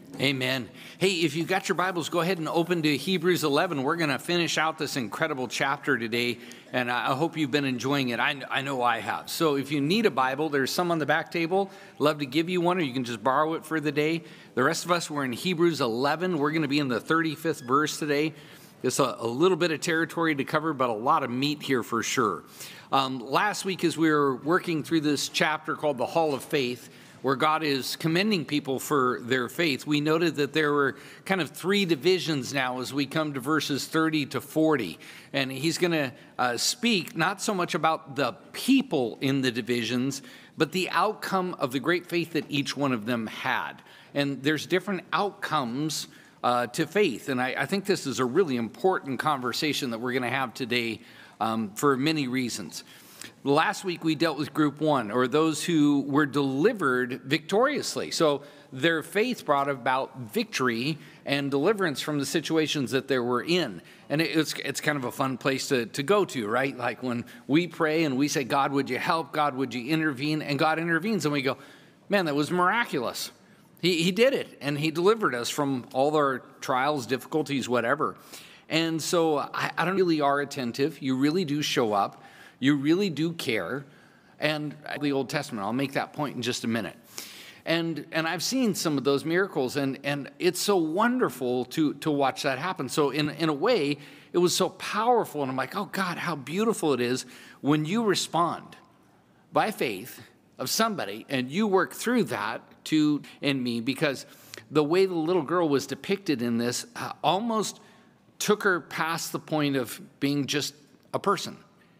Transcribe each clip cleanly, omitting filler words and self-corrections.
Amen. Hey, if you've got your Bibles, go ahead and open to Hebrews 11. We're going to finish out this incredible chapter today, and I hope you've been enjoying it. I know I have. So if you need a Bible, there's some on the back table. Love to give you one, or you can just borrow it for the day. The rest of us, we're in Hebrews 11. We're going to be in the 35th verse today. It's a little bit of territory to cover, but a lot of meat here for sure. Last week, as we were working through this chapter called the Hall of Faith, where God is commending people for their faith, we noted that there were kind of three divisions now as we come to verses 30 to 40. And he's going to speak not so much about the people in the divisions, but the outcome of the great faith that each one of them had. And there's different outcomes to faith. And I think this is a really important conversation that we're going to have today for many reasons. Last week, we dealt with group one, or those who were delivered victoriously. So their faith brought about victory and deliverance from the situations that they were in. And it's kind of a fun place to go to, right? Like when we pray and we say, God, would you help? God, would you intervene? And God intervenes, and we go, man, that was miraculous. He did it, and he delivered us from all our trials, difficulties, whatever. And so I don't really are attentive. You really do show up. You really do care. And the Old Testament, I'll make that point in just a minute. And I've seen some of those miracles, and it's so wonderful to watch that happen. So in a way, it was so powerful, and I'm like, oh God, how beautiful it is when you respond by faith of somebody, and you work through that in me, because the way the little girl was depicted in this almost took her past the point of being just a person.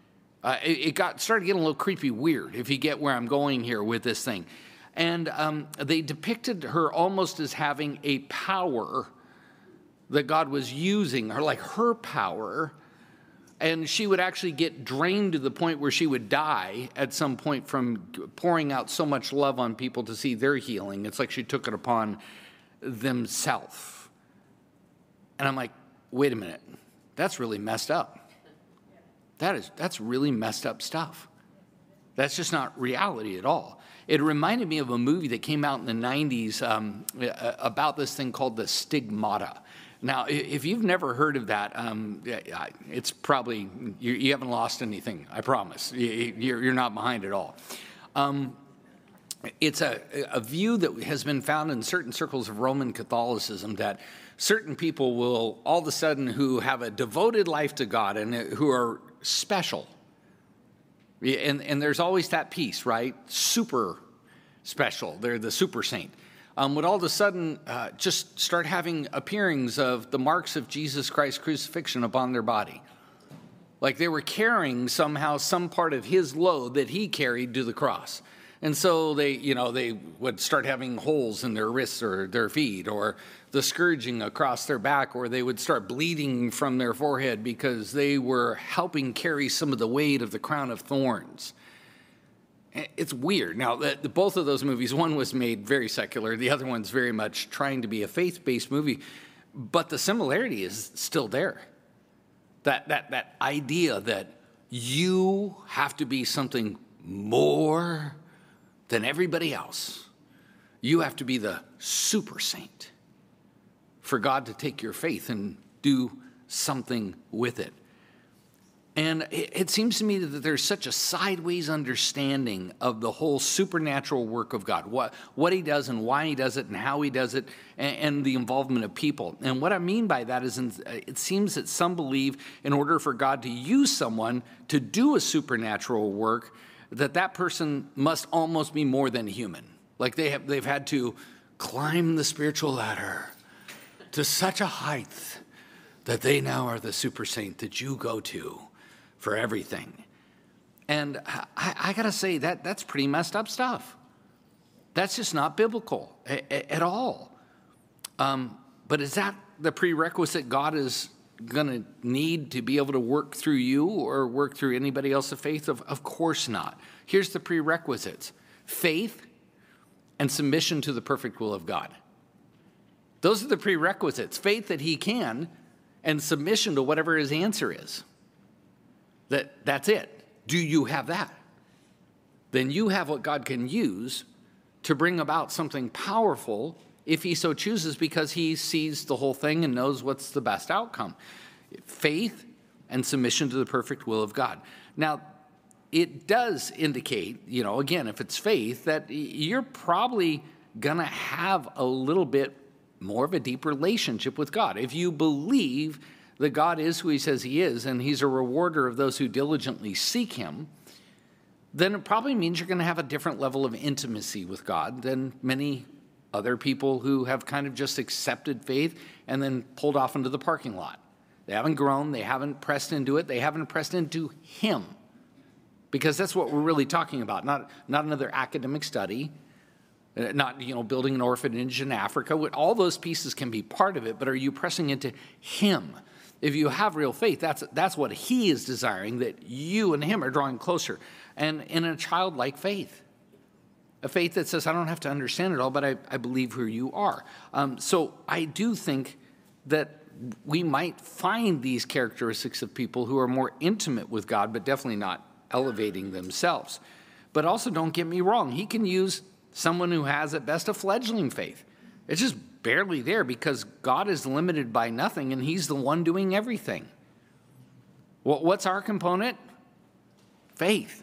It started getting a little creepy weird, if you get where I'm going here with this thing. And they depicted her almost as having a power that God was using, or like her power, and she would actually get drained to the point where she would die at some point from pouring out so much love on people to see their healing. It's like she took it upon themselves. And I'm like, wait a minute, that's really messed up. That's really messed up stuff. That's just not reality at all. It reminded me of a movie that came out in the 90s about this thing called The Stigmata. Now, if you've never heard of that, it's probably, you haven't lost anything, I promise. You're not behind at all. It's a view that has been found in certain circles of Roman Catholicism, that certain people will all of a sudden, who have a devoted life to God and who are special. And there's always that piece, right? Super special. They're the super saint. Would all of a sudden just start having appearings of the marks of Jesus Christ's crucifixion upon their body. Like they were carrying somehow some part of his load that he carried to the cross. And so they would start having holes in their wrists or their feet, or the scourging across their back, or they would start bleeding from their forehead because they were helping carry some of the weight of the crown of thorns. It's weird. Now, both of those movies, one was made very secular, the other one's very much trying to be a faith-based movie, but the similarity is still there. That idea that you have to be something more than everybody else. You have to be the super saint for God to take your faith and do something with it. And it seems to me that there's such a sideways understanding of the whole supernatural work of God, what he does and why he does it and how he does it, and the involvement of people. And what I mean by that is it seems that some believe in order for God to use someone to do a supernatural work, that person must almost be more than human. Like they've had to climb the spiritual ladder to such a height that they now are the super saint that you go to for everything. And I got to say, that's pretty messed up stuff. That's just not biblical at all. But is that the prerequisite God is going to need to be able to work through you or work through anybody else of faith? Of course not. Here's the prerequisites: faith and submission to the perfect will of God. Those are the prerequisites. Faith that he can, and submission to whatever his answer is. That's it. Do you have that? Then you have what God can use to bring about something powerful if he so chooses, because he sees the whole thing and knows what's the best outcome. Faith and submission to the perfect will of God. Now, it does indicate, again, if it's faith, that you're probably going to have a little bit more of a deep relationship with God. If you believe that God is who he says he is, and he's a rewarder of those who diligently seek him, then it probably means you're going to have a different level of intimacy with God than many other people who have kind of just accepted faith and then pulled off into the parking lot. They haven't grown, they haven't pressed into it, they haven't pressed into him. Because that's what we're really talking about, not another academic study, not building an orphanage in Africa. All those pieces can be part of it, but are you pressing into him? If you have real faith, that's what he is desiring, that you and him are drawing closer. And in a childlike faith, a faith that says, I don't have to understand it all, but I believe who you are. So I do think that we might find these characteristics of people who are more intimate with God, but definitely not elevating themselves. But also, don't get me wrong, he can use someone who has at best a fledgling faith. It's just barely there because God is limited by nothing and he's the one doing everything. Well, what's our component? Faith.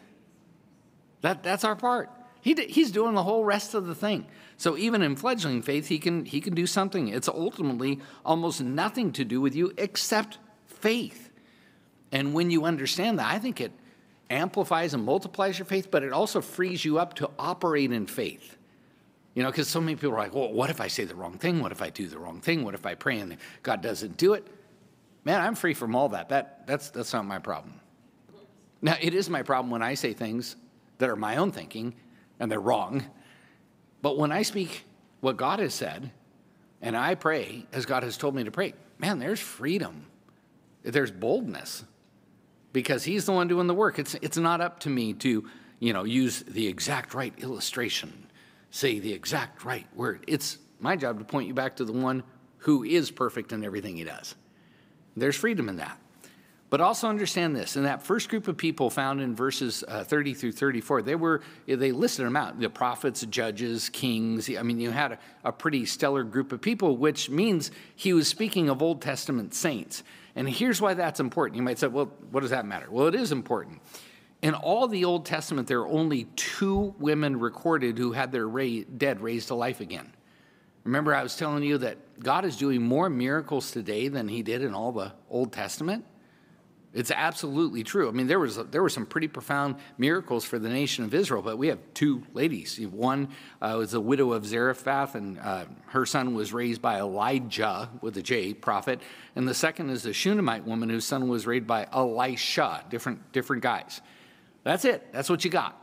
That's our part. He's doing the whole rest of the thing. So even in fledgling faith, he can do something. It's ultimately almost nothing to do with you except faith. And when you understand that, I think it amplifies and multiplies your faith, but it also frees you up to operate in faith. Because so many people are like, well, what if I say the wrong thing? What if I do the wrong thing? What if I pray and God doesn't do it? Man, I'm free from all that. That's not my problem. Now, it is my problem when I say things that are my own thinking and they're wrong. But when I speak what God has said and I pray as God has told me to pray, man, there's freedom. There's boldness. Because he's the one doing the work. It's not up to me to, use the exact right illustration, say the exact right word. It's my job to point you back to the one who is perfect in everything he does. There's freedom in that. But also understand this, in that first group of people found in verses 30 through 34, they listed them out, the prophets, judges, kings. I mean, you had a pretty stellar group of people, which means he was speaking of Old Testament saints. And here's why that's important. You might say, well, what does that matter? Well, it is important. In all the Old Testament, there are only 2 women recorded who had their dead raised to life again. Remember, I was telling you that God is doing more miracles today than he did in all the Old Testament? It's absolutely true. I mean, there were some pretty profound miracles for the nation of Israel, but we have 2 ladies. One was the widow of Zarephath, and her son was raised by Elijah, with a J, prophet. And the second is the Shunammite woman whose son was raised by Elisha, different guys. That's it. That's what you got,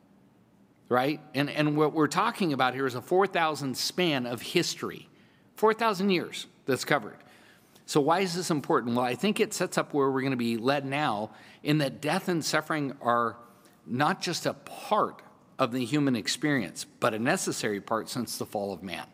right? And what we're talking about here is a 4,000 span of history, 4,000 years that's covered. So why is this important? Well, I think it sets up where we're going to be led now, in that death and suffering are not just a part of the human experience, but a necessary part since the fall of man.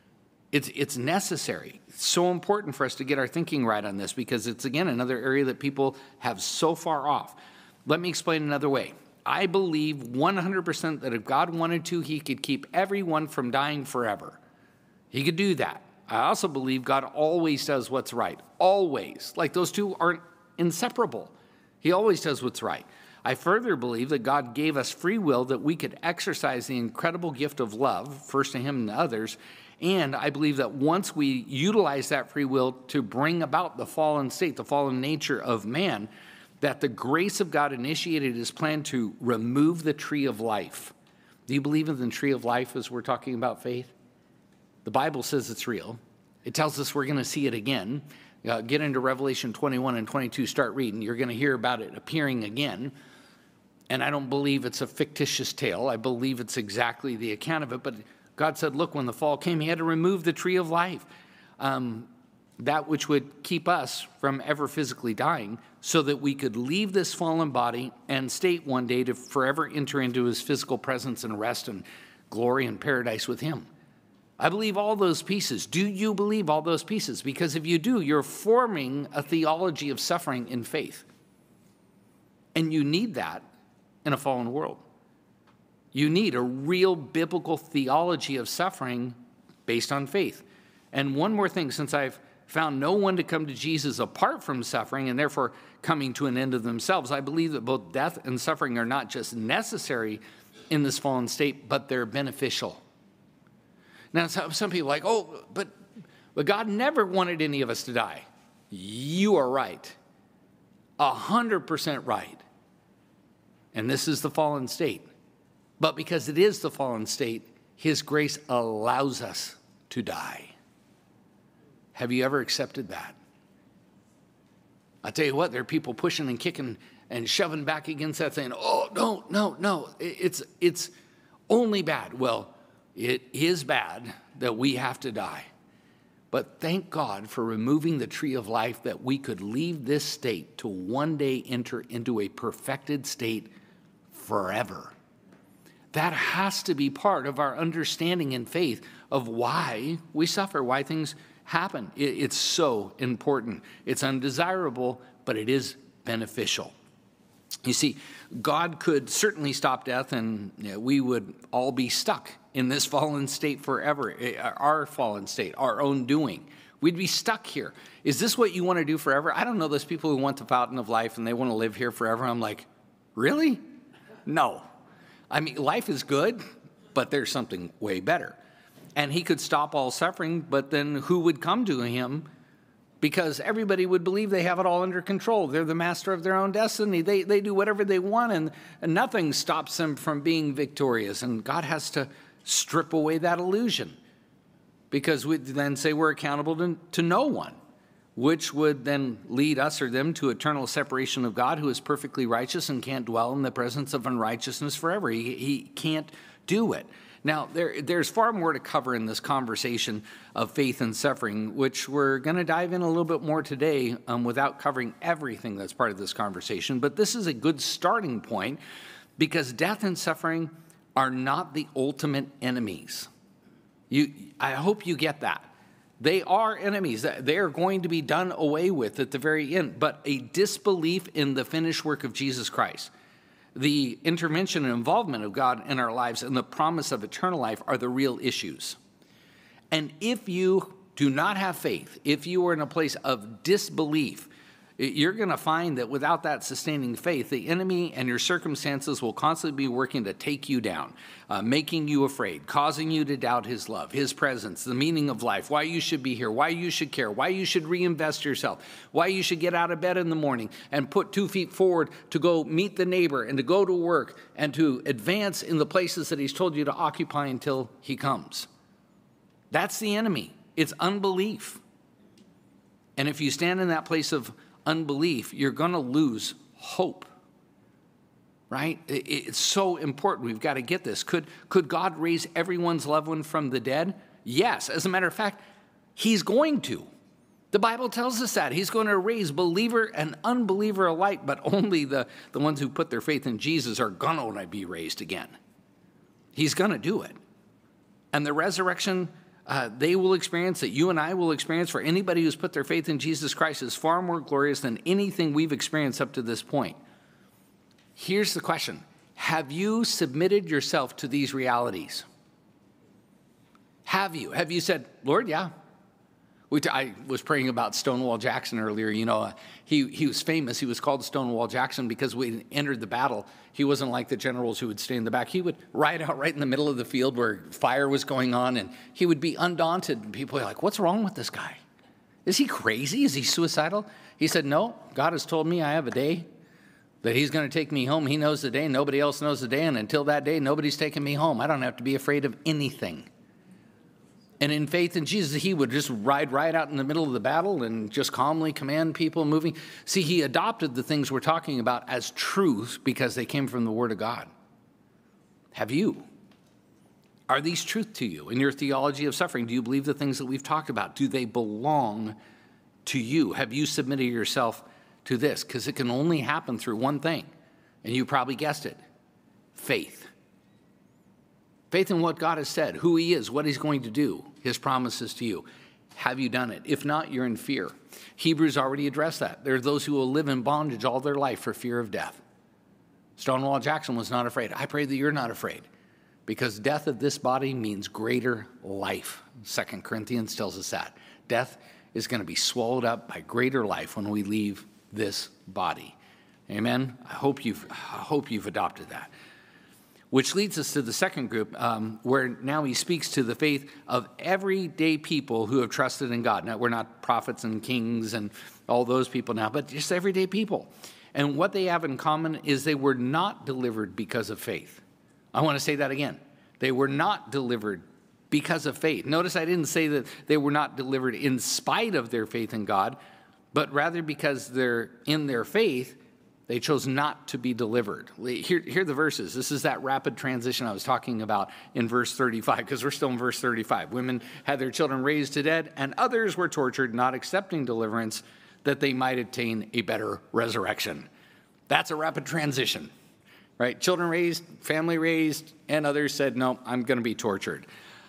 It's necessary. It's so important for us to get our thinking right on this, because it's, again, another area that people have so far off. Let me explain another way. I believe 100% that if God wanted to, he could keep everyone from dying forever. He could do that. I also believe God always does what's right. Always. Like, those two aren't inseparable. He always does what's right. I further believe that God gave us free will that we could exercise the incredible gift of love, first to him and to others. And I believe that once we utilize that free will to bring about the fallen state, the fallen nature of man, that the grace of God initiated his plan to remove the tree of life. Do you believe in the tree of life as we're talking about faith? The Bible says it's real. It tells us we're going to see it again. Get into Revelation 21 and 22, start reading. You're going to hear about it appearing again. And I don't believe it's a fictitious tale. I believe it's exactly the account of it. But God said, look, when the fall came, he had to remove the tree of life, that which would keep us from ever physically dying, so that we could leave this fallen body and state one day to forever enter into his physical presence and rest and glory and paradise with him. I believe all those pieces. Do you believe all those pieces? Because if you do, you're forming a theology of suffering in faith. And you need that in a fallen world. You need a real biblical theology of suffering based on faith. And one more thing, since I've found no one to come to Jesus apart from suffering and therefore coming to an end of themselves, I believe that both death and suffering are not just necessary in this fallen state, but they're beneficial. Now, some people are like, oh, but God never wanted any of us to die. You are right. 100% right. And this is the fallen state. But because it is the fallen state, his grace allows us to die. Have you ever accepted that? I tell you what, there are people pushing and kicking and shoving back against that, saying, oh, no, it's only bad. Well, it is bad that we have to die. But thank God for removing the tree of life that we could leave this state to one day enter into a perfected state forever. That has to be part of our understanding and faith of why we suffer, why things happen. It's so important. It's undesirable, but it is beneficial. You see, God could certainly stop death, and we would all be stuck in this fallen state forever, our fallen state, our own doing. We'd be stuck here. Is this what you want to do forever? I don't know those people who want the fountain of life and they want to live here forever. I'm like, really? No. I mean, life is good, but there's something way better. And he could stop all suffering, but then who would come to him? Because everybody would believe they have it all under control. They're the master of their own destiny. They do whatever they want, and nothing stops them from being victorious. And God has to strip away that illusion, because we then say we're accountable to no one, which would then lead us or them to eternal separation of God, who is perfectly righteous and can't dwell in the presence of unrighteousness forever. He can't do it. Now, there's far more to cover in this conversation of faith and suffering, which we're going to dive in a little bit more today without covering everything that's part of this conversation. But this is a good starting point, because death and suffering are not the ultimate enemies. I hope you get that. They are enemies. They are going to be done away with at the very end, but a disbelief in the finished work of Jesus Christ, the intervention and involvement of God in our lives, and the promise of eternal life are the real issues. And if you do not have faith, if you are in a place of disbelief, you're going to find that without that sustaining faith, the enemy and your circumstances will constantly be working to take you down, making you afraid, causing you to doubt his love, his presence, the meaning of life, why you should be here, why you should care, why you should reinvest yourself, why you should get out of bed in the morning and put 2 feet forward to go meet the neighbor and to go to work and to advance in the places that he's told you to occupy until he comes. That's the enemy. It's unbelief. And if you stand in that place of unbelief, you're going to lose hope, right? It's so important. We've got to get this. Could God raise everyone's loved one from the dead? Yes. As a matter of fact, he's going to. The Bible tells us that. He's going to raise believer and unbeliever alike, but only the ones who put their faith in Jesus are going to be raised again. He's going to do it. And the resurrection they will experience, that you and I will experience, for anybody who's put their faith in Jesus Christ, is far more glorious than anything we've experienced up to this point. Here's the question. Have you submitted yourself to these realities? Have you? Have you said, Lord, yeah. I was praying about Stonewall Jackson earlier. You know, he was famous. He was called Stonewall Jackson because when he entered the battle, he wasn't like the generals who would stay in the back. He would ride out right in the middle of the field where fire was going on, and he would be undaunted. And people were like, what's wrong with this guy? Is he crazy? Is he suicidal? He said, no, God has told me I have a day that he's going to take me home. He knows the day. Nobody else knows the day. And until that day, nobody's taking me home. I don't have to be afraid of anything. And in faith in Jesus, he would just ride right out in the middle of the battle and just calmly command people moving. See, he adopted the things we're talking about as truth because they came from the Word of God. Have you? Are these truth to you in your theology of suffering? Do you believe the things that we've talked about? Do they belong to you? Have you submitted yourself to this? Because it can only happen through one thing, and you probably guessed it, faith. Faith in what God has said, who he is, what he's going to do, his promises to you. Have you done it? If not, you're in fear. Hebrews already addressed that. There are those who will live in bondage all their life for fear of death. Stonewall Jackson was not afraid. I pray that you're not afraid. because death of this body means greater life. 2 Corinthians tells us that. Death is going to be swallowed up by greater life when we leave this body. Amen? I hope you've adopted that. Which leads us to the second group, where now he speaks to the faith of everyday people who have trusted in God. Now, we're not prophets and kings and all those people now, but just everyday people. And what they have in common is they were not delivered because of faith. I want to say that again. They were not delivered because of faith. Notice I didn't say that they were not delivered in spite of their faith in God, but rather because they're in their faith, they chose not to be delivered. Here are the verses. This is that rapid transition I was talking about in verse 35, because we're still in verse 35. Women had their children raised to dead, and others were tortured, not accepting deliverance, that they might attain a better resurrection. That's a rapid transition, right? Children raised, family raised, and others said, no, I'm going to be tortured.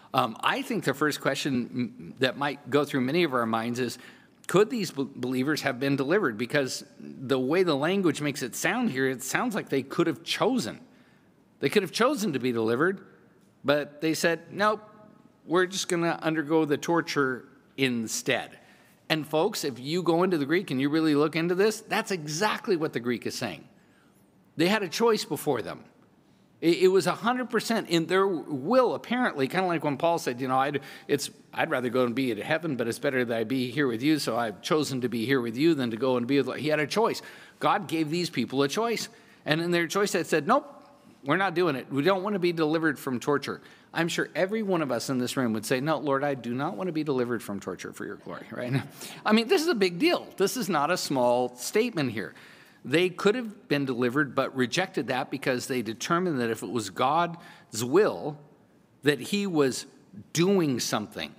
I think the first question that might go through many of our minds is, could these believers have been delivered? Because the way the language makes it sound here, it sounds like they could have chosen. They could have chosen to be delivered, but they said, nope, we're just going to undergo the torture instead. And folks, if you go into the Greek and you really look into this, that's exactly what the Greek is saying. They had a choice before them. It was 100% in their will, apparently, kind of like when Paul said, I'd rather go and be in heaven, but it's better that I be here with you, so I've chosen to be here with you than to go and be with. He had a choice. God gave these people a choice. And in their choice, they said, nope, we're not doing it. We don't want to be delivered from torture. I'm sure every one of us in this room would say, no, Lord, I do not want to be delivered from torture for your glory, right? I mean, this is a big deal. This is not a small statement here. They could have been delivered, but rejected that because they determined that if it was God's will, that he was doing something.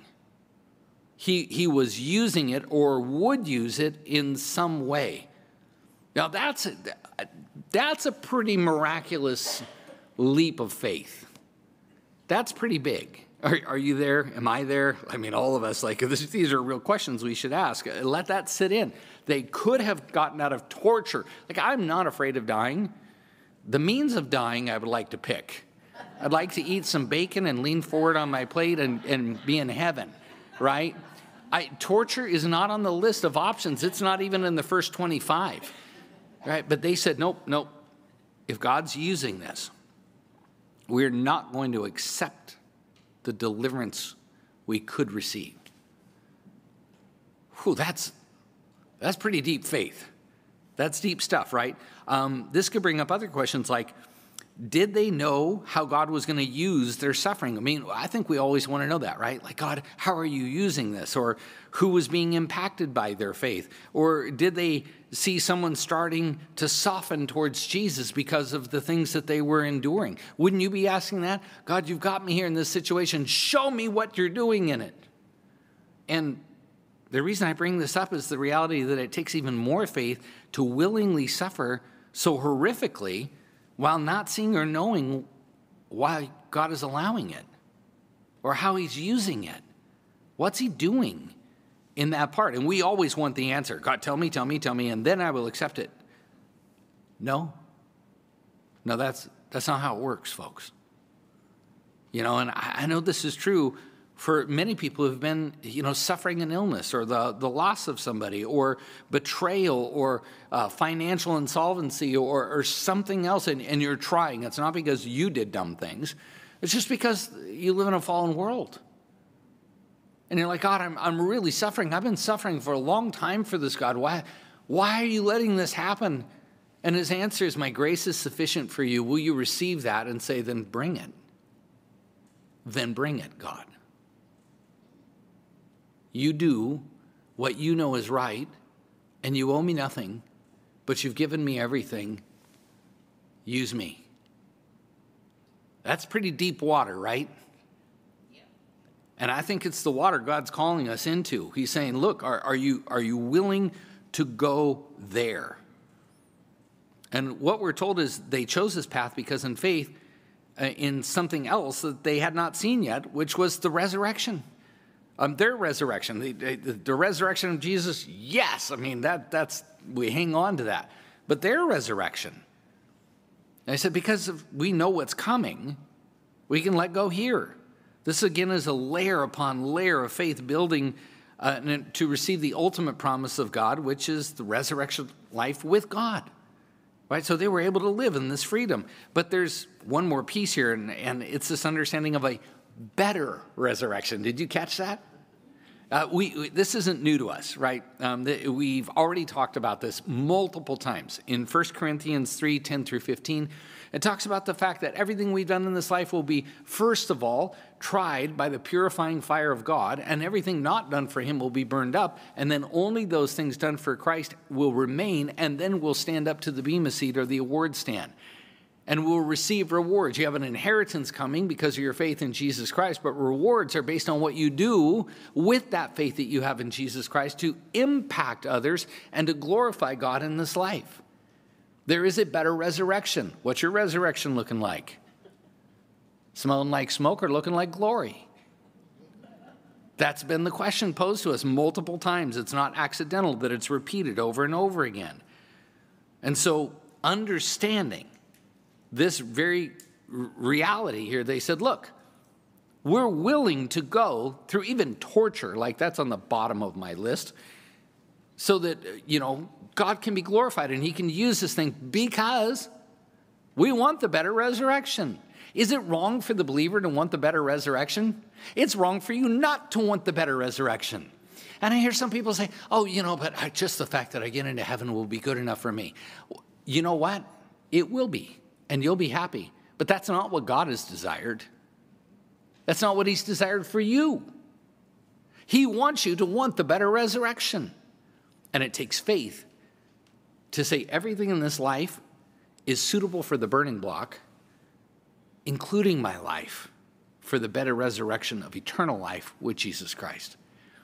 He was using it or would use it in some way. Now, that's a pretty miraculous leap of faith. That's pretty big. Are you there? Am I there? I mean, all of us, these are real questions we should ask. Let that sit in. They could have gotten out of torture. I'm not afraid of dying. The means of dying I would like to pick. I'd like to eat some bacon and lean forward on my plate and be in heaven, right? Torture is not on the list of options. It's not even in the first 25, right? But they said, nope. If God's using this, we're not going to accept the deliverance we could receive. Whew, that's pretty deep faith. That's deep stuff, right? This could bring up other questions like, did they know how God was going to use their suffering? I mean, I think we always want to know that, right? Like, God, how are you using this? Or who was being impacted by their faith? Or did they see someone starting to soften towards Jesus because of the things that they were enduring? Wouldn't you be asking that? God, you've got me here in this situation. Show me what you're doing in it. And the reason I bring this up is the reality that it takes even more faith to willingly suffer so horrifically while not seeing or knowing why God is allowing it or how he's using it. What's he doing in that part? And we always want the answer. God, tell me, and then I will accept it. No, that's not how it works, folks. And I know this is true for many people who've been, suffering an illness or the loss of somebody or betrayal or financial insolvency or something else, and you're trying. It's not because you did dumb things. It's just because you live in a fallen world. And you're like, God, I'm really suffering. I've been suffering for a long time for this, God. Why are you letting this happen? And his answer is, my grace is sufficient for you. Will you receive that and say, then bring it? Then bring it, God. You do what you know is right, and you owe me nothing, but you've given me everything. Use me. That's pretty deep water, right? Yeah. And I think it's the water God's calling us into. He's saying, look, are you willing to go there? And what we're told is they chose this path because in faith, in something else that they had not seen yet, which was the resurrection. Their resurrection, the resurrection of Jesus, yes. I mean, that's we hang on to that. But their resurrection, I said, because we know what's coming, We can let go here. This, again, is a layer upon layer of faith building to receive the ultimate promise of God, which is the resurrection life with God. Right? So they were able to live in this freedom. But there's one more piece here, and it's this understanding of a better resurrection. Did you catch that? This isn't new to us, right? We've already talked about this multiple times. In 1 Corinthians 3, 10 through 15, it talks about the fact that everything we've done in this life will be, first of all, tried by the purifying fire of God, and everything not done for him will be burned up, and then only those things done for Christ will remain, and then we'll stand up to the bema seat or the award stand. And we'll receive rewards. You have an inheritance coming because of your faith in Jesus Christ, but rewards are based on what you do with that faith that you have in Jesus Christ to impact others and to glorify God in this life. There is a better resurrection. What's your resurrection looking like? Smelling like smoke or looking like glory? That's been the question posed to us multiple times. It's not accidental that it's repeated over and over again. And so understanding this very reality here, they said, look, we're willing to go through even torture, like that's on the bottom of my list, so that, God can be glorified and he can use this thing because we want the better resurrection. Is it wrong for the believer to want the better resurrection? It's wrong for you not to want the better resurrection. And I hear some people say, but just the fact that I get into heaven will be good enough for me. You know what? It will be. And you'll be happy. But that's not what God has desired. That's not what he's desired for you. He wants you to want the better resurrection. And it takes faith to say everything in this life is suitable for the burning block, including my life, for the better resurrection of eternal life with Jesus Christ.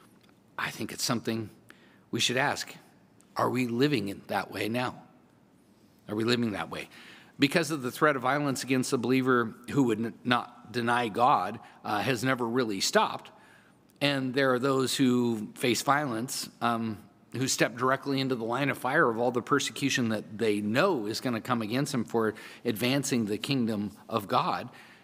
I think it's something we should ask. Are we living in that way now? Are we living that way? Because of the threat of violence against the believer who would not deny God has never really stopped. And there are those who face violence who step directly into the line of fire of all the persecution that they know is going to come against them for advancing the kingdom of God.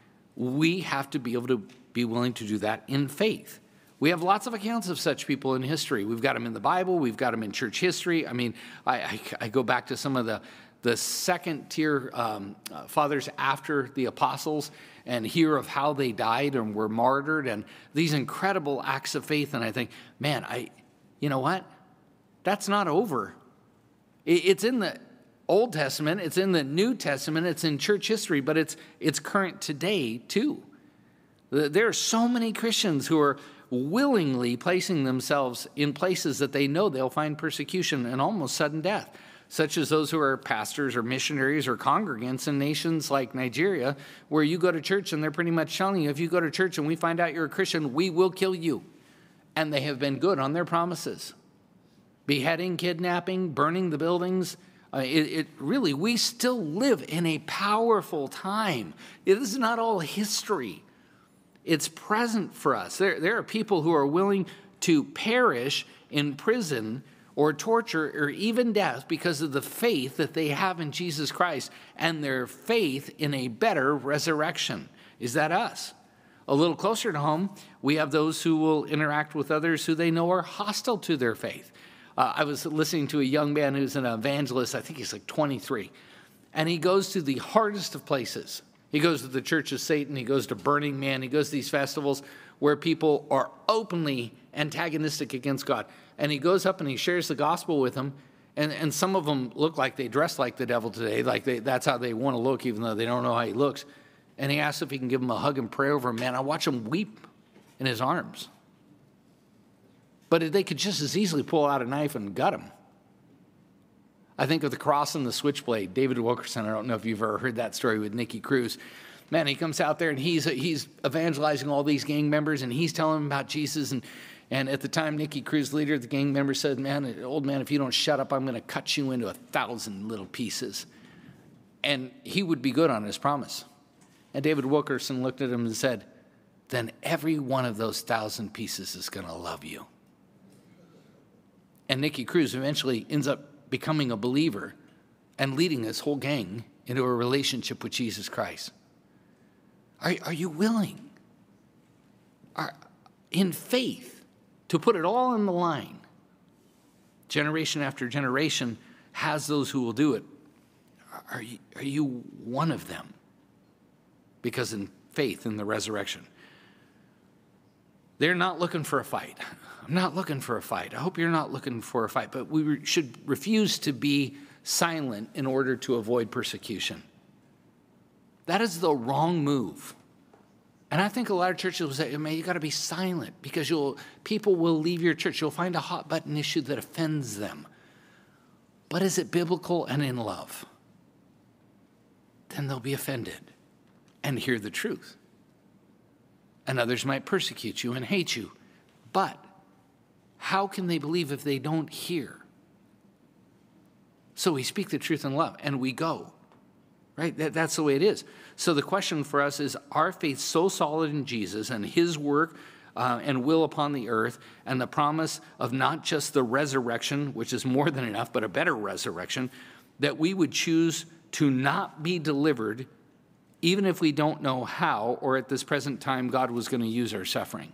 We have to be able to be willing to do that in faith. We have lots of accounts of such people in history. We've got them in the Bible. We've got them in church history. I mean, I go back to some of the second-tier fathers after the apostles and hear of how they died and were martyred and these incredible acts of faith. And I think, man, you know what? That's not over. It's in the Old Testament. It's in the New Testament. It's in church history, but it's current today too. There are so many Christians who are willingly placing themselves in places that they know they'll find persecution and almost sudden death, such as those who are pastors or missionaries or congregants in nations like Nigeria, where you go to church and they're pretty much telling you, if you go to church and we find out you're a Christian, we will kill you. And they have been good on their promises. Beheading, kidnapping, burning the buildings. Really, we still live in a powerful time. It is not all history. It's present for us. There are people who are willing to perish in prison or torture or even death because of the faith that they have in Jesus Christ and their faith in a better resurrection. Is that us? A little closer to home, we have those who will interact with others who they know are hostile to their faith. I was listening to a young man who's an evangelist. I think he's like 23. And he goes to the hardest of places. He goes to the Church of Satan. He goes to Burning Man. He goes to these festivals where people are openly antagonistic against God. And he goes up and he shares the gospel with them. And some of them look like they dress like the devil today. Like that's how they want to look, even though they don't know how he looks. And he asks if he can give him a hug and pray over him. Man, I watch him weep in his arms. But they could just as easily pull out a knife and gut him. I think of the cross and the switchblade. David Wilkerson, I don't know if you've ever heard that story with Nicky Cruz. Man, he comes out there and he's evangelizing all these gang members and he's telling them about Jesus. And at the time, Nicky Cruz, leader of the gang members, said, man, old man, if you don't shut up, I'm going to cut you into 1,000 little pieces. And he would be good on his promise. And David Wilkerson looked at him and said, then every one of those 1,000 pieces is going to love you. And Nicky Cruz eventually ends up becoming a believer and leading his whole gang into a relationship with Jesus Christ. Are you willing, in faith, to put it all on the line? Generation after generation has those who will do it. Are you one of them? Because in faith in the resurrection. They're not looking for a fight. I'm not looking for a fight. I hope you're not looking for a fight, but we should refuse to be silent in order to avoid persecution. That is the wrong move. And I think a lot of churches will say, man, you got to be silent because people will leave your church. You'll find a hot button issue that offends them. But is it biblical and in love? Then they'll be offended and hear the truth. And others might persecute you and hate you. But how can they believe if they don't hear? So we speak the truth in love and we go. Right? That's the way it is. So the question for us is, our faith so solid in Jesus and his work and will upon the earth, and the promise of not just the resurrection, which is more than enough, but a better resurrection, that we would choose to not be delivered even if we don't know how or at this present time God was going to use our suffering.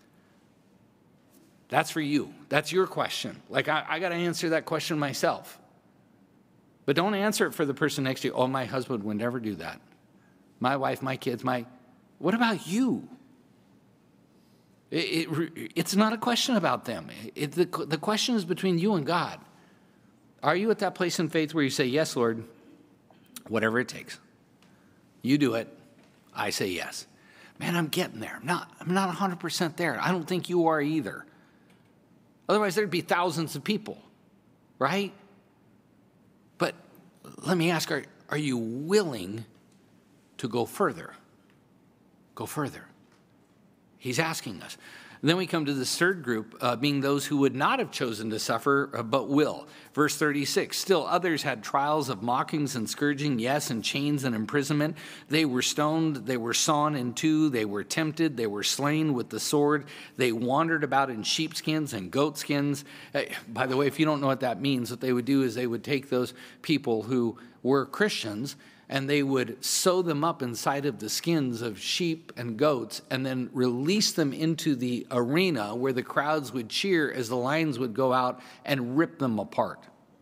That's for you. That's your question. Like, I got to answer that question myself. But don't answer it for the person next to you. Oh, my husband would never do that. My wife, my kids, what about you? It's not a question about them. The question is between you and God. Are you at that place in faith where you say, yes, Lord, whatever it takes. You do it. I say yes. Man, I'm getting there. I'm not 100% there. I don't think you are either. Otherwise, there'd be thousands of people, right? But let me ask, are you willing to go further? Go further. He's asking us. And then we come to this third group, being those who would not have chosen to suffer, but will. Verse 36, still others had trials of mockings and scourging, yes, and chains and imprisonment. They were stoned, they were sawn in two, they were tempted, they were slain with the sword. They wandered about in sheepskins and goatskins. By the way, if you don't know what that means, what they would do is they would take those people who were Christians and they would sew them up inside of the skins of sheep and goats and then release them into the arena where the crowds would cheer as the lions would go out and rip them apart.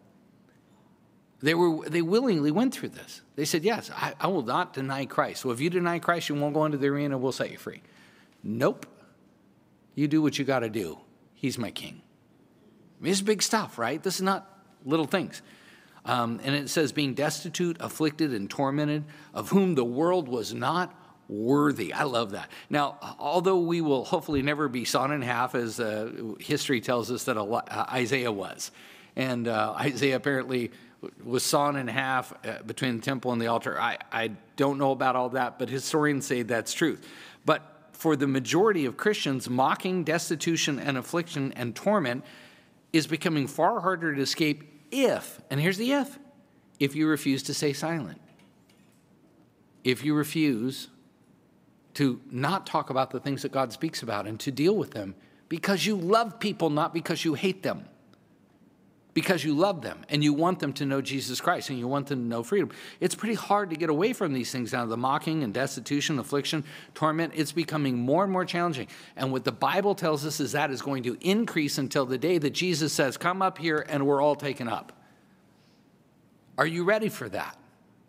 They willingly went through this. They said, yes, I will not deny Christ. So if you deny Christ, you won't go into the arena, we'll set you free. Nope. You do what you got to do. He's my king. I mean, it's big stuff, right? This is not little things. And it says, being destitute, afflicted, and tormented, of whom the world was not worthy. I love that. Now, although we will hopefully never be sawn in half, as history tells us that Isaiah was. And Isaiah apparently was sawn in half between the temple and the altar. I don't know about all that, but historians say that's truth. But for the majority of Christians, mocking, destitution, and affliction and torment is becoming far harder to escape if, and here's the if you refuse to stay silent. If you refuse to not talk about the things that God speaks about and to deal with them because you love people, not because you hate them. Because you love them and you want them to know Jesus Christ and you want them to know freedom. It's pretty hard to get away from these things now. The mocking and destitution, affliction, torment, it's becoming more and more challenging. And what the Bible tells us is that is going to increase until the day that Jesus says, come up here and we're all taken up. Are you ready for that?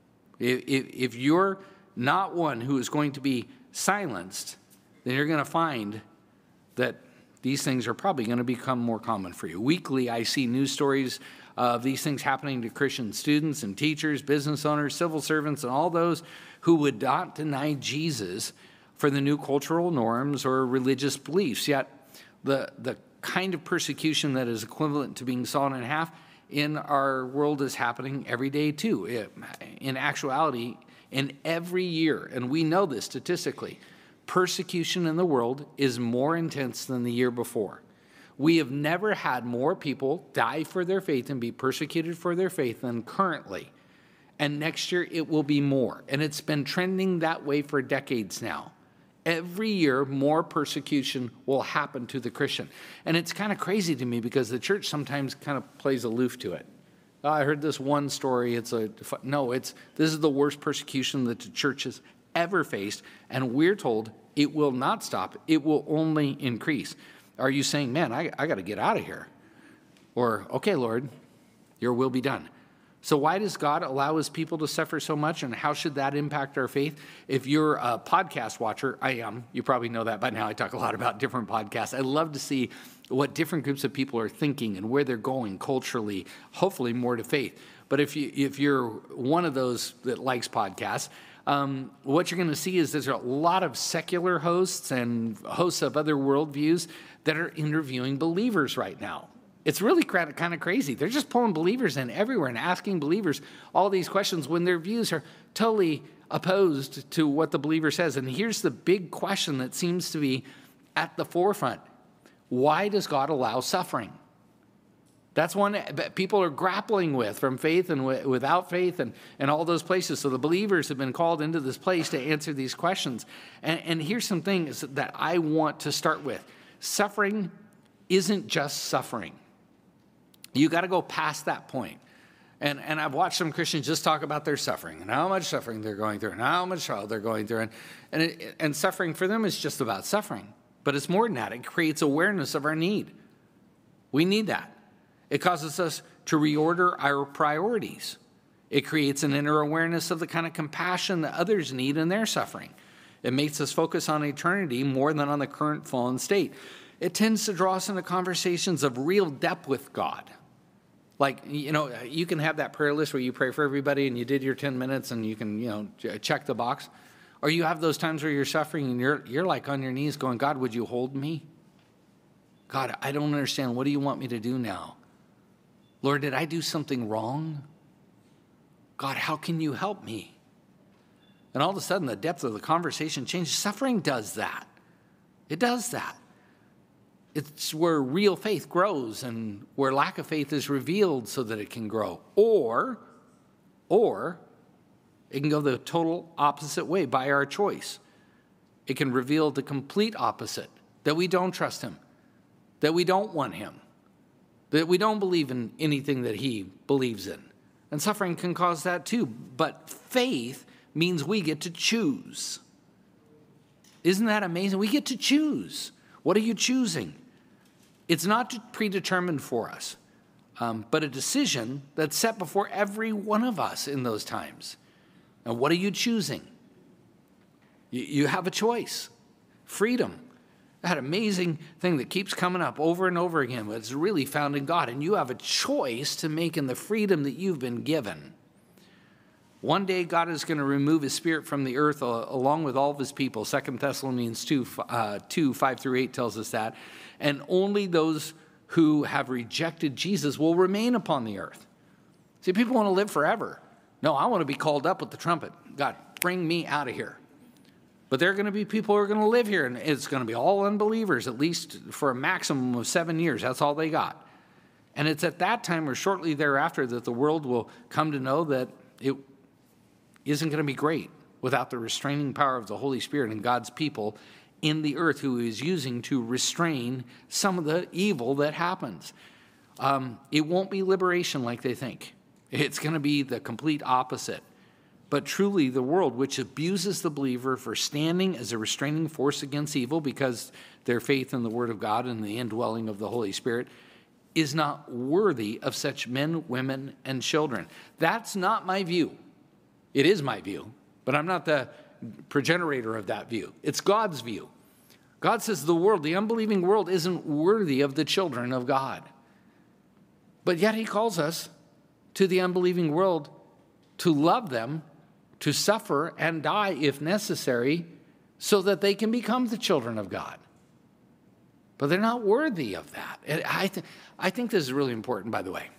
If you're not one who is going to be silenced, then you're going to find that these things are probably going to become more common for you. Weekly, I see news stories of these things happening to Christian students and teachers, business owners, civil servants, and all those who would not deny Jesus for the new cultural norms or religious beliefs. Yet the kind of persecution that is equivalent to being sawn in half in our world is happening every day too. In actuality, in every year, and we know this statistically, persecution in the world is more intense than the year before. We have never had more people die for their faith and be persecuted for their faith than currently. And next year it will be more. And it's been trending that way for decades now. Every year, more persecution will happen to the Christian. And it's kind of crazy to me because the church sometimes kind of plays aloof to it. I heard this one story. This is the worst persecution that the church has ever faced, and we're told it will not stop. It will only increase. Are you saying, man, I got to get out of here? Or, okay, Lord, your will be done. So why does God allow his people to suffer so much, and how should that impact our faith? If you're a podcast watcher, I am. You probably know that by now. I talk a lot about different podcasts. I love to see what different groups of people are thinking and where they're going culturally, hopefully more to faith. But if you're one of those that likes podcasts, what you're going to see is there's a lot of secular hosts and hosts of other worldviews that are interviewing believers right now. It's really kind of crazy. They're just pulling believers in everywhere and asking believers all these questions when their views are totally opposed to what the believer says. And here's the big question that seems to be at the forefront. Why does God allow suffering? That's one that people are grappling with from faith and without faith and all those places. So the believers have been called into this place to answer these questions. And here's some things that I want to start with. Suffering isn't just suffering. You got to go past that point. And I've watched some Christians just talk about their suffering and how much suffering they're going through and how much trial they're going through. And suffering for them is just about suffering. But it's more than that. It creates awareness of our need. We need that. It causes us to reorder our priorities. It creates an inner awareness of the kind of compassion that others need in their suffering. It makes us focus on eternity more than on the current fallen state. It tends to draw us into conversations of real depth with God. Like, you can have that prayer list where you pray for everybody and you did your 10 minutes and you can, check the box. Or you have those times where you're suffering and you're like on your knees going, God, would you hold me? God, I don't understand. What do you want me to do now? Lord, did I do something wrong? God, how can you help me? And all of a sudden, the depth of the conversation changes. Suffering does that. It does that. It's where real faith grows and where lack of faith is revealed so that it can grow. Or it can go the total opposite way by our choice. It can reveal the complete opposite, that we don't trust him, that we don't want him, that we don't believe in anything that he believes in. And suffering can cause that too. But faith means we get to choose. Isn't that amazing? We get to choose. What are you choosing? It's not predetermined for us, but a decision that's set before every one of us in those times. And what are you choosing? You have a choice. Freedom. That amazing thing that keeps coming up over and over again, but it's really found in God. And you have a choice to make in the freedom that you've been given. One day, God is going to remove his spirit from the earth along with all of his people. 2 Thessalonians 2, 5 through 8 tells us that. And only those who have rejected Jesus will remain upon the earth. See, people want to live forever. No, I want to be called up with the trumpet. God, bring me out of here. But there are going to be people who are going to live here, and it's going to be all unbelievers, at least for a maximum of 7 years. That's all they got. And it's at that time or shortly thereafter that the world will come to know that it isn't going to be great without the restraining power of the Holy Spirit and God's people in the earth who is using to restrain some of the evil that happens. It won't be liberation like they think. It's going to be the complete opposite. But truly, the world, which abuses the believer for standing as a restraining force against evil because their faith in the Word of God and the indwelling of the Holy Spirit, is not worthy of such men, women, and children. That's not my view. It is my view, but I'm not the progenitor of that view. It's God's view. God says the world, the unbelieving world, isn't worthy of the children of God. But yet he calls us to the unbelieving world to love them, to suffer and die if necessary, so that they can become the children of God. But they're not worthy of that. I think this is really important, by the way.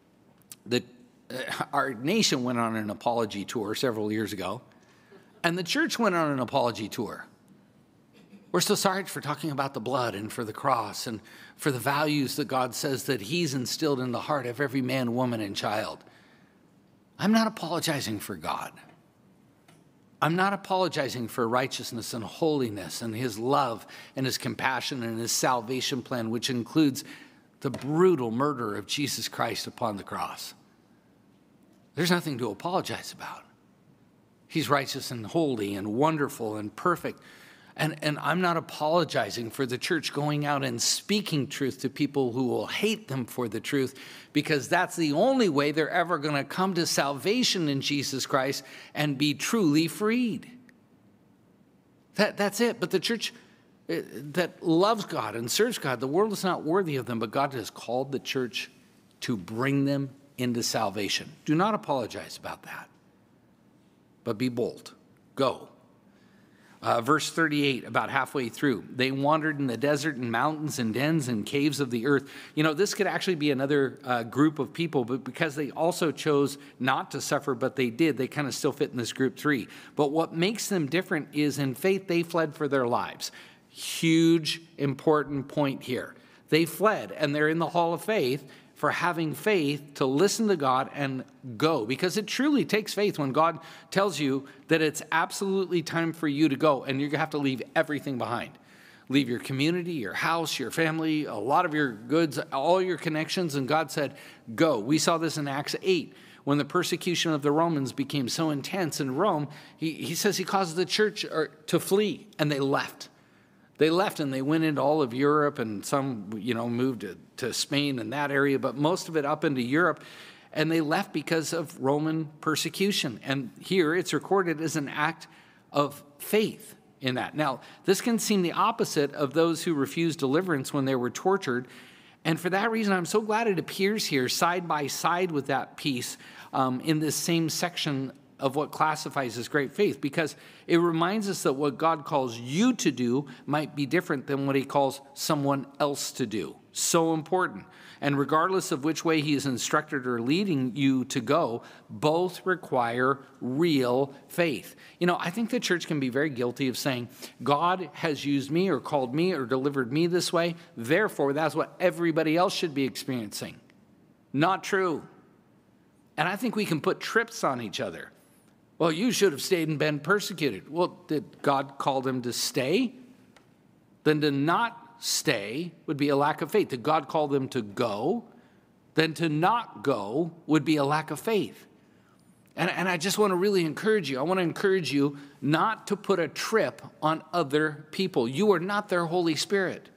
Our nation went on an apology tour several years ago, and the church went on an apology tour. We're so sorry for talking about the blood and for the cross and for the values that God says that he's instilled in the heart of every man, woman, and child. I'm not apologizing for God. I'm not apologizing for righteousness and holiness and his love and his compassion and his salvation plan, which includes the brutal murder of Jesus Christ upon the cross. There's nothing to apologize about. He's righteous and holy and wonderful and perfect. And I'm not apologizing for the church going out and speaking truth to people who will hate them for the truth, because that's the only way they're ever going to come to salvation in Jesus Christ and be truly freed. That's it. But the church that loves God and serves God, the world is not worthy of them, but God has called the church to bring them into salvation. Do not apologize about that, but be bold. Go. Verse 38, about halfway through, they wandered in the desert and mountains and dens and caves of the earth. You know, this could actually be another group of people, but because they also chose not to suffer, but they did, they kind of still fit in this group 3. But what makes them different is in faith, they fled for their lives. Huge, important point here. They fled, and they're in the hall of faith for having faith to listen to God and go. Because it truly takes faith when God tells you that it's absolutely time for you to go, and you're going to have to leave everything behind. Leave your community, your house, your family, a lot of your goods, all your connections, and God said, go. We saw this in Acts 8. When the persecution of the Romans became so intense in Rome, he says he caused the church to flee, and they left. They left and they went into all of Europe, and some, moved to Spain and that area, but most of it up into Europe. And they left because of Roman persecution. And here it's recorded as an act of faith in that. Now, this can seem the opposite of those who refused deliverance when they were tortured. And for that reason, I'm so glad it appears here side by side with that piece in this same section of what classifies as great faith, because it reminds us that what God calls you to do might be different than what he calls someone else to do. So important. And regardless of which way he is instructed or leading you to go, both require real faith. I think the church can be very guilty of saying, God has used me or called me or delivered me this way, therefore that's what everybody else should be experiencing. Not true. And I think we can put trips on each other. Well, you should have stayed and been persecuted. Well, did God call them to stay? Then to not stay would be a lack of faith. Did God call them to go? Then to not go would be a lack of faith. And I just want to really encourage you. I want to encourage you not to put a trip on other people. You are not their Holy Spirit.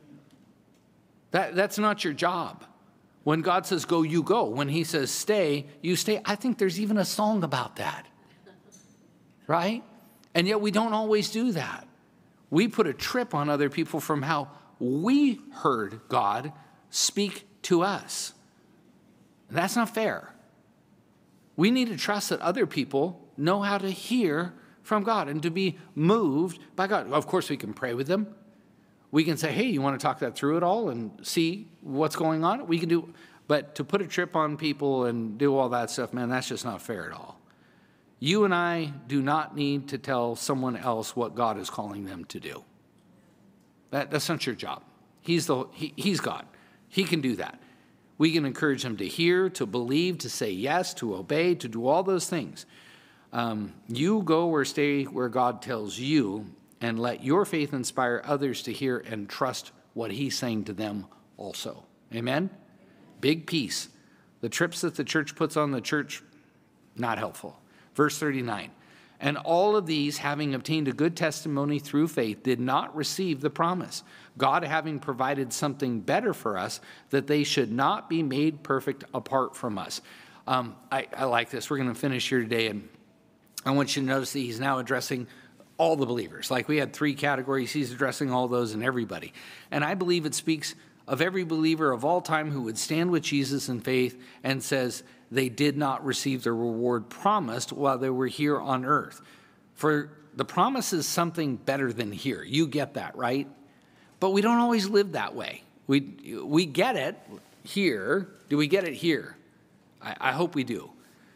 That's not your job. When God says go, you go. When he says stay, you stay. I think there's even a song about that. Right? And yet we don't always do that. We put a trip on other people from how we heard God speak to us. And that's not fair. We need to trust that other people know how to hear from God and to be moved by God. Of course, we can pray with them. We can say, hey, you want to talk that through at all and see what's going on? We can do, but to put a trip on people and do all that stuff, man, that's just not fair at all. You and I do not need to tell someone else what God is calling them to do. That's not your job. He's God. He can do that. We can encourage them to hear, to believe, to say yes, to obey, to do all those things. You go or stay where God tells you, and let your faith inspire others to hear and trust what he's saying to them also. Amen? Big piece. The trips that the church puts on the church, not helpful. Verse 39, and all of these, having obtained a good testimony through faith, did not receive the promise, God having provided something better for us, that they should not be made perfect apart from us. I like this. We're going to finish here today, and I want you to notice that he's now addressing all the believers. Like we had 3 categories, he's addressing all those and everybody. And I believe it speaks of every believer of all time who would stand with Jesus in faith and says, they did not receive the reward promised while they were here on earth. For the promise is something better than here. You get that, right? But we don't always live that way. We get it here. Do we get it here? I hope we do.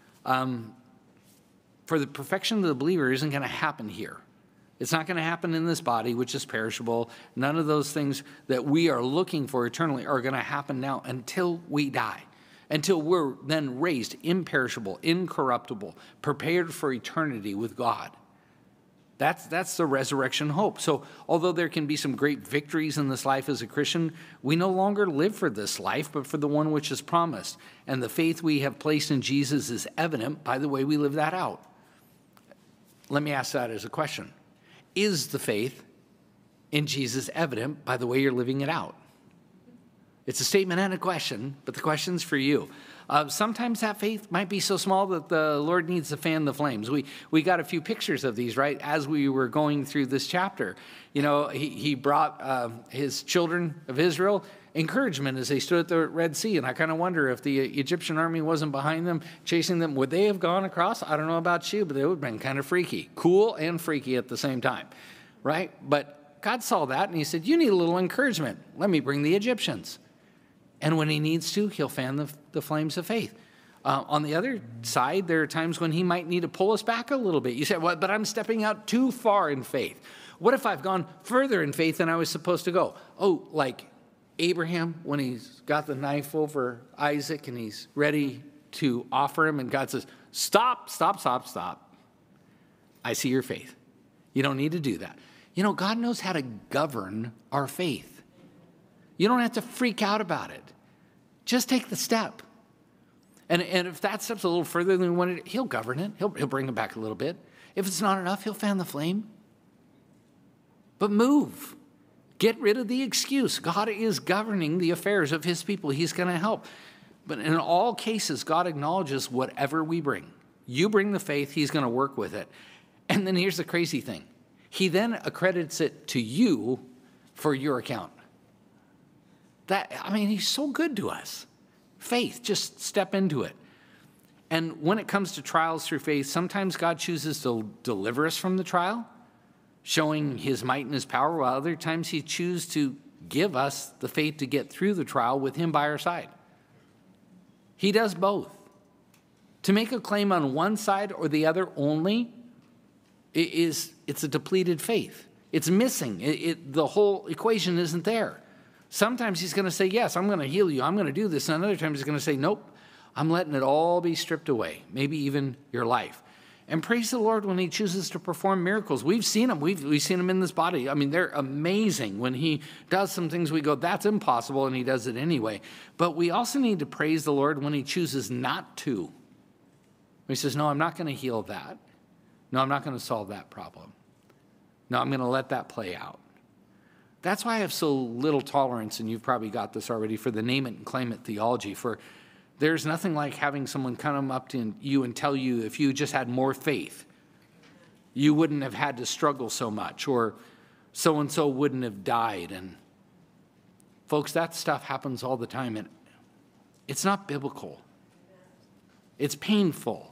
For the perfection of the believer isn't going to happen here. It's not going to happen in this body, which is perishable. None of those things that we are looking for eternally are going to happen now until we die. Until we're then raised imperishable, incorruptible, prepared for eternity with God. That's the resurrection hope. So although there can be some great victories in this life as a Christian, we no longer live for this life, but for the one which is promised. And the faith we have placed in Jesus is evident by the way we live that out. let me ask that as a question. Is the faith in Jesus evident by the way you're living it out? It's a statement and a question, but the question's for you. Sometimes that faith might be so small that the Lord needs to fan the flames. We got a few pictures of these, right, as we were going through this chapter. You know, he brought his children of Israel encouragement as they stood at the Red Sea, and I kind of wonder if the Egyptian army wasn't behind them, chasing them, would they have gone across? I don't know about you, but they would have been kind of freaky. Cool and freaky at the same time, right? But God saw that, and he said, you need a little encouragement. Let me bring the Egyptians. And when he needs to, he'll fan the flames of faith. On the other side, there are times when he might need to pull us back a little bit. You say, well, but I'm stepping out too far in faith. What if I've gone further in faith than I was supposed to go? Oh, like Abraham, when he's got the knife over Isaac and he's ready to offer him, and God says, stop. I see your faith. You don't need to do that. You know, God knows how to govern our faith. You don't have to freak out about it. Just take the step. And if that step's a little further than we wanted, he'll govern it. He'll bring it back a little bit. If it's not enough, he'll fan the flame. But move. Get rid of the excuse. God is governing the affairs of his people. He's going to help. But in all cases, God acknowledges whatever we bring. You bring the faith, he's going to work with it. And then here's the crazy thing. He then accredits it to you for your account. He's so good to us. Faith, just step into it. And when it comes to trials through faith, sometimes God chooses to deliver us from the trial, showing his might and his power, while other times he chooses to give us the faith to get through the trial with him by our side. He does both. To make a claim on one side or the other only, it's a depleted faith. It's missing. The whole equation isn't there. Sometimes he's going to say, yes, I'm going to heal you. I'm going to do this. And other times he's going to say, nope, I'm letting it all be stripped away, maybe even your life. And praise the Lord when he chooses to perform miracles. We've seen them. We've seen them in this body. I mean, they're amazing. When he does some things, we go, that's impossible, and he does it anyway. But we also need to praise the Lord when he chooses not to. He says, no, I'm not going to heal that. No, I'm not going to solve that problem. No, I'm going to let that play out. That's why I have so little tolerance, and you've probably got this already, for the name it and claim it theology. For there's nothing like having someone come up to you and tell you if you just had more faith, you wouldn't have had to struggle so much, or so-and-so wouldn't have died. And folks, that stuff happens all the time, and it's not biblical. It's painful.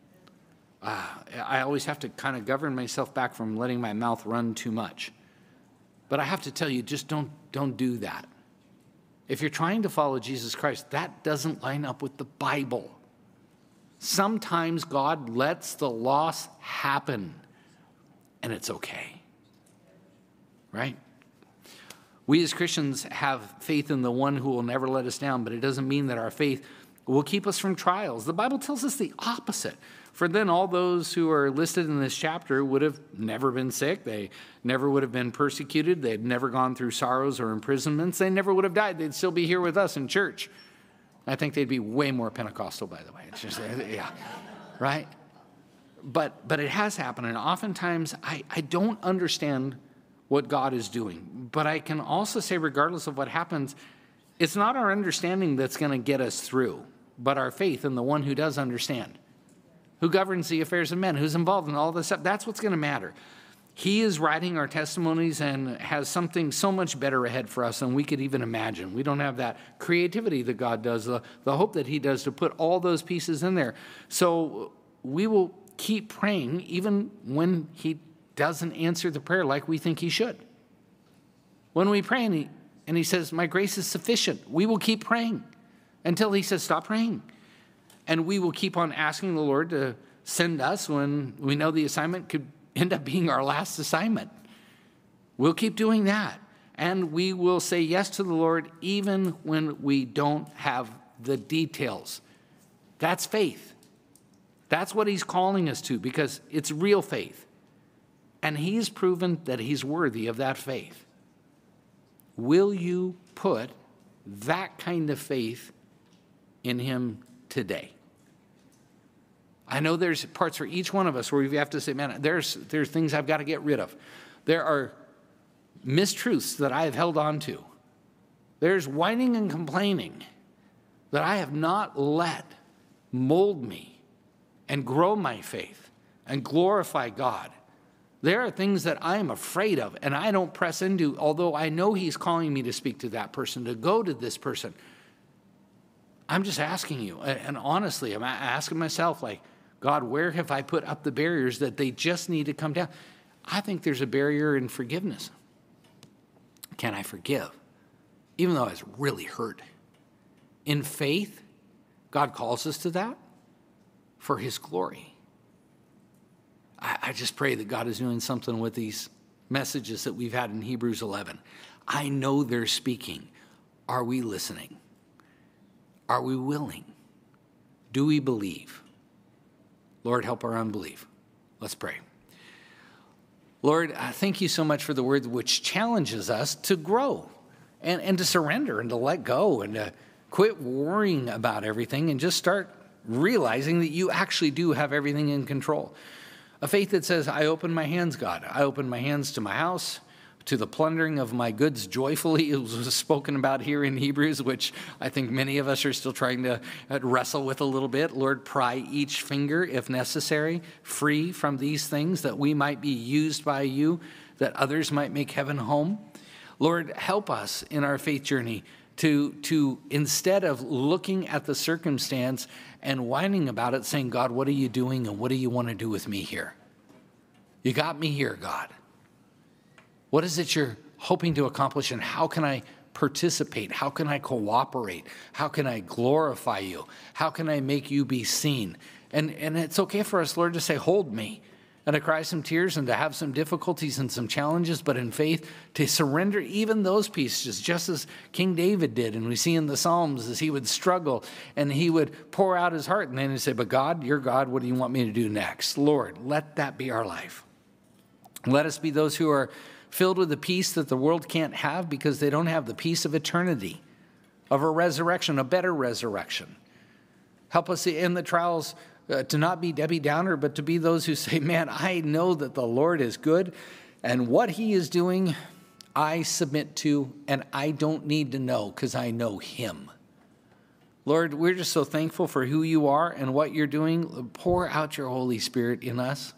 I always have to kind of govern myself back from letting my mouth run too much. But I have to tell you, just don't do that. If you're trying to follow Jesus Christ, that doesn't line up with the Bible. Sometimes God lets the loss happen, and it's okay. Right? We as Christians have faith in the one who will never let us down, but it doesn't mean that our faith will keep us from trials. The Bible tells us the opposite. For then all those who are listed in this chapter would have never been sick. They never would have been persecuted. They'd never gone through sorrows or imprisonments. They never would have died. They'd still be here with us in church. I think they'd be way more Pentecostal, by the way. It's just, yeah, right? But it has happened, and oftentimes I don't understand what God is doing. But I can also say, regardless of what happens, it's not our understanding that's going to get us through, but our faith in the one who does understand, who governs the affairs of men, who's involved in all this stuff. That's what's going to matter. He is writing our testimonies and has something so much better ahead for us than we could even imagine. We don't have that creativity that God does, the hope that he does to put all those pieces in there. So we will keep praying even when he doesn't answer the prayer like we think he should. When we pray and he says, my grace is sufficient, we will keep praying until he says, stop praying. And we will keep on asking the Lord to send us when we know the assignment could end up being our last assignment. We'll keep doing that. And we will say yes to the Lord even when we don't have the details. That's faith. That's what he's calling us to, because it's real faith. And he's proven that he's worthy of that faith. Will you put that kind of faith in him today? I know there's parts for each one of us where we have to say, man, there's things I've got to get rid of. There are mistruths that I have held on to. There's whining and complaining that I have not let mold me and grow my faith and glorify God. There are things that I am afraid of and I don't press into, although I know he's calling me to speak to that person, to go to this person. I'm just asking you, and honestly, I'm asking myself, like, God, where have I put up the barriers that they just need to come down? I think there's a barrier in forgiveness. Can I forgive? Even though I was really hurt. In faith, God calls us to that for his glory. I just pray that God is doing something with these messages that we've had in Hebrews 11. I know they're speaking. Are we listening? Are we willing? Do we believe? Lord, help our unbelief. Let's pray. Lord, thank you so much for the word which challenges us to grow and to surrender and to let go and to quit worrying about everything and just start realizing that you actually do have everything in control. A faith that says, I open my hands, God. I open my hands to my house, to the plundering of my goods joyfully. It was spoken about here in Hebrews, which I think many of us are still trying to wrestle with a little bit. Lord, pry each finger, if necessary, free from these things, that we might be used by you, that others might make heaven home. Lord, help us in our faith journey to instead of looking at the circumstance and whining about it, saying, God, what are you doing and what do you want to do with me here? You got me here, God. What is it you're hoping to accomplish, and how can I participate? How can I cooperate? How can I glorify you? How can I make you be seen? And it's okay for us, Lord, to say, hold me, and to cry some tears and to have some difficulties and some challenges, but in faith to surrender even those pieces, just as King David did. And we see in the Psalms as he would struggle and he would pour out his heart, and then he'd say, but God, you're God, what do you want me to do next? Lord, let that be our life. Let us be those who are filled with the peace that the world can't have because they don't have the peace of eternity, of a resurrection, a better resurrection. Help us in the trials to not be Debbie Downer, but to be those who say, man, I know that the Lord is good, and what he is doing, I submit to, and I don't need to know because I know him. Lord, we're just so thankful for who you are and what you're doing. Pour out your Holy Spirit in us.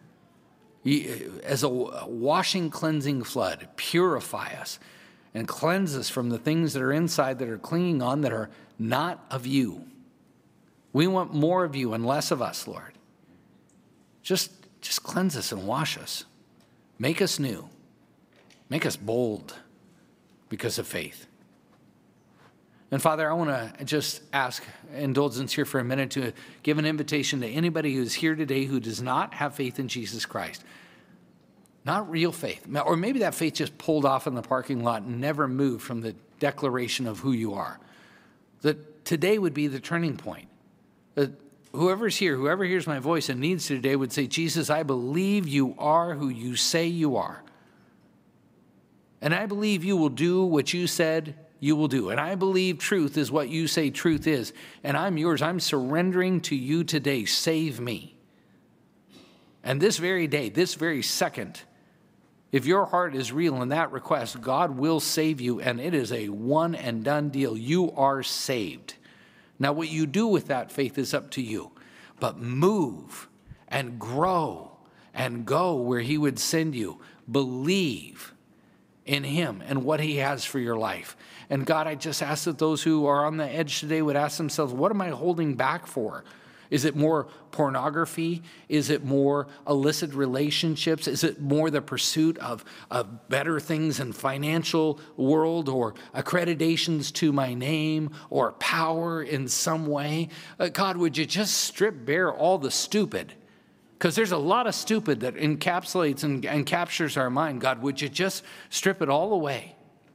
As a washing, cleansing flood, purify us and cleanse us from the things that are inside that are clinging on that are not of you. We want more of you and less of us, Lord. Just cleanse us and wash us. Make us new. Make us bold because of faith. And Father, I want to just ask indulgence here for a minute to give an invitation to anybody who's here today who does not have faith in Jesus Christ. Not real faith. Or maybe that faith just pulled off in the parking lot and never moved from the declaration of who you are. That today would be the turning point. That whoever's here, whoever hears my voice and needs to today would say, Jesus, I believe you are who you say you are. And I believe you will do what you said you will do. And I believe truth is what you say truth is. And I'm yours. I'm surrendering to you today. Save me. And this very day, this very second, if your heart is real in that request, God will save you. And it is a one and done deal. You are saved. Now, what you do with that faith is up to you. But move and grow and go where he would send you. Believe in him and what he has for your life. And God, I just ask that those who are on the edge today would ask themselves, what am I holding back for? Is it more pornography? Is it more illicit relationships? Is it more the pursuit of better things in financial world, or accreditations to my name, or power in some way? God, would you just strip bare all the stupid? Because there's a lot of stupid that encapsulates and captures our mind. God, would you just strip it all away?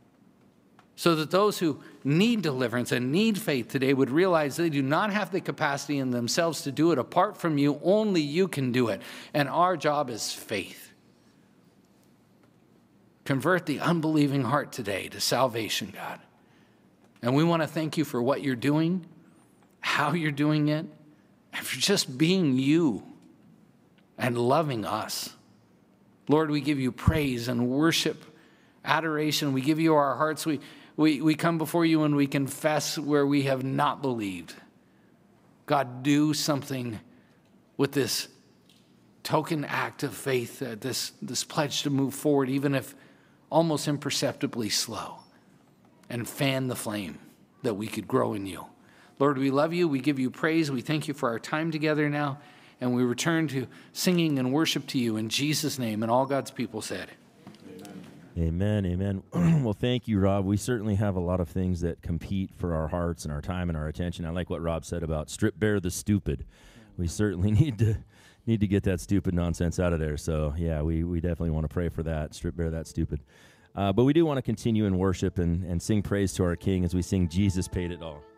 So that those who need deliverance and need faith today would realize they do not have the capacity in themselves to do it. Apart from you, only you can do it. And our job is faith. Convert the unbelieving heart today to salvation, God. And we want to thank you for what you're doing, how you're doing it, and for just being you and loving us. Lord, we give you praise and worship, adoration. We give you our hearts. We come before you and we confess where we have not believed. God, do something with this token act of faith, this pledge to move forward, even if almost imperceptibly slow, and fan the flame that we could grow in you. Lord, we love you. We give you praise. We thank you for our time together now, and we return to singing and worship to you in Jesus' name, and all God's people said. Amen, amen. Well, thank you, Rob. We certainly have a lot of things that compete for our hearts and our time and our attention. I like what Rob said about strip bare the stupid. We certainly need to get that stupid nonsense out of there. So, yeah, we definitely want to pray for that, strip bare that stupid. But we do want to continue in worship and sing praise to our King as we sing Jesus Paid It All.